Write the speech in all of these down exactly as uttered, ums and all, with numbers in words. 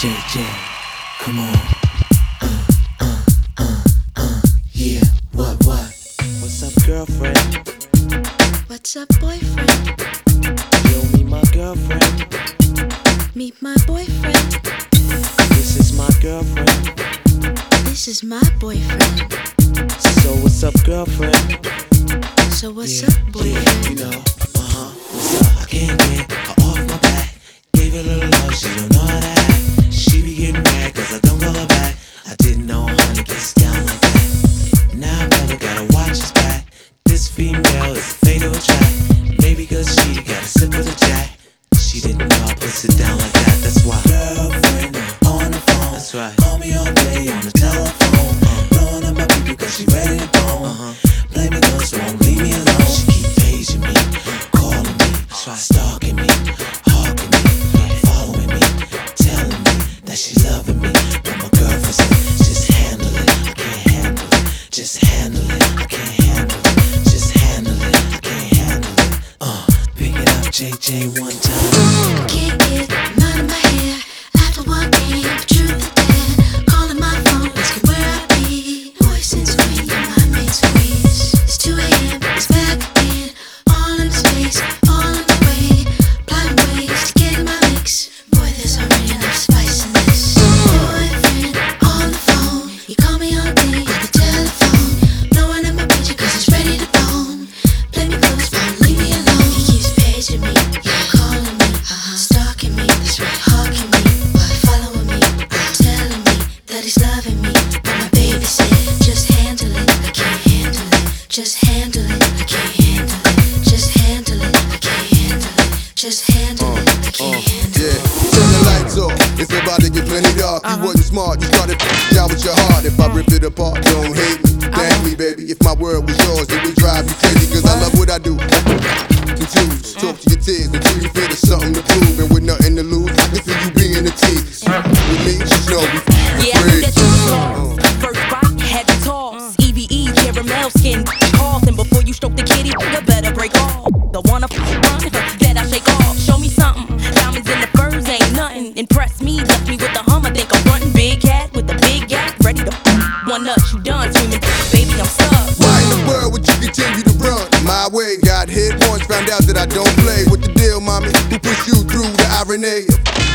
J J, come on. Uh, uh, uh, uh, yeah, what, what? What's up, girlfriend? What's up, boyfriend? Yo, meet my girlfriend. Meet my boyfriend. This is my girlfriend. This is my boyfriend. So what's up, girlfriend? So what's yeah, up, boyfriend? Yeah, you know, uh-huh. What's up? I can't get her off my back. Gave her a little love, she don't know how to act. She be getting mad cause I don't call her back. I didn't know how to get down like that. Now brother gotta watch his back. This female is a fatal attract. Maybe cause she got a sip of the jack. She didn't know I puts it down like that. That's why girlfriend on the phone. That's right. Call me all day on the telephone. uh, Blowing up my people cause she ready to bone. uh-huh. Blame it cause won't leave me alone. She keep paging me, calling me, right. Stalking me, hawking me, following me, telling me that she loving me. But my girlfriend said, just handle it, I can't handle it. Just handle it, I can't handle it. Just handle it, I can't handle it. Uh, pick it up, J J, one time. I can't get them out of my hair. After one game, the truth is dead. Calling my phone, asking where I be. Voice and screen, my main squeeze. It's two A M, it's back again. All in space, all in the way. Plotting ways to get in my mix. Boy, there's already enough spice in this. Boyfriend on the phone, he call me all day on the telephone. Blowing up my picture cause he's ready to bone. Play me close, won't leave me alone. He keeps paging me, yeah, calling me, uh-huh. Stalking me, that's right, hawking me, following me, telling me that he's loving me. But my baby said, just handle it, I can't handle it. Just handle it, I can't handle it. Just handle it, I can't handle it. Just handle it, I can't handle it. Yeah, turn the lights off. It's about to get plenty dark. You wasn't smart, you started out with your heart. If I ripped it apart, don't hate me. Thank me, baby. If my world was yours, it would drive you crazy. Cause I love what I do. Confused, talk to your tears until you feel there's something to prove. And with nothing to lose, I can see you being a tease. With me, just know we yeah, I knew that you was lost. First bite, had to toss. E V E, caramel skin, cough. And before you stroke the kitty, you better break off. The one up run, that I shake off. Show me something. Diamonds in the furs ain't nothing. Impress me, left me with the hum. I think I'm frontin'. Big cat with a big gap, ready to one nut. You done screaming, baby, I'm stuck. Why in the world would you continue to run my way? Got hit once, found out that I don't play. What the deal, mommy? Who pushed you through the irony?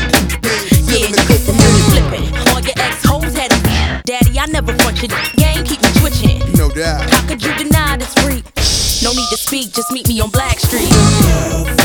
Yeah, you flippin'. All your ex-hoes had it. Daddy, I never front your game, keep me twitching. No doubt. How could you deny this freak? No need to speak, just meet me on Black Street. Girlfriend